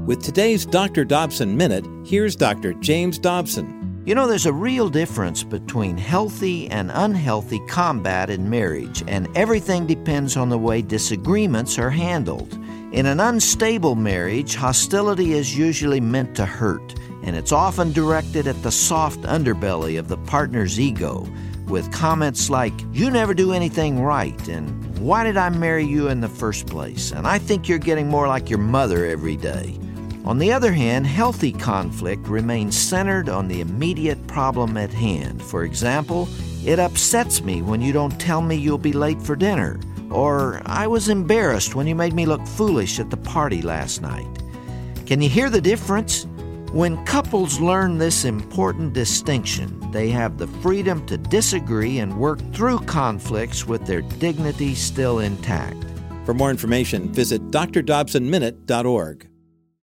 With today's Dr. Dobson Minute, here's Dr. James Dobson. You know, there's a real difference between healthy and unhealthy combat in marriage, and everything depends on the way disagreements are handled. In an unstable marriage, hostility is usually meant to hurt, and it's often directed at the soft underbelly of the partner's ego, with comments like, "You never do anything right," and "Why did I marry you in the first place?" and "I think you're getting more like your mother every day." On the other hand, healthy conflict remains centered on the immediate problem at hand. For example, "It upsets me when you don't tell me you'll be late for dinner," or "I was embarrassed when you made me look foolish at the party last night." Can you hear the difference? When couples learn this important distinction, they have the freedom to disagree and work through conflicts with their dignity still intact. For more information, visit drdobsonminute.org.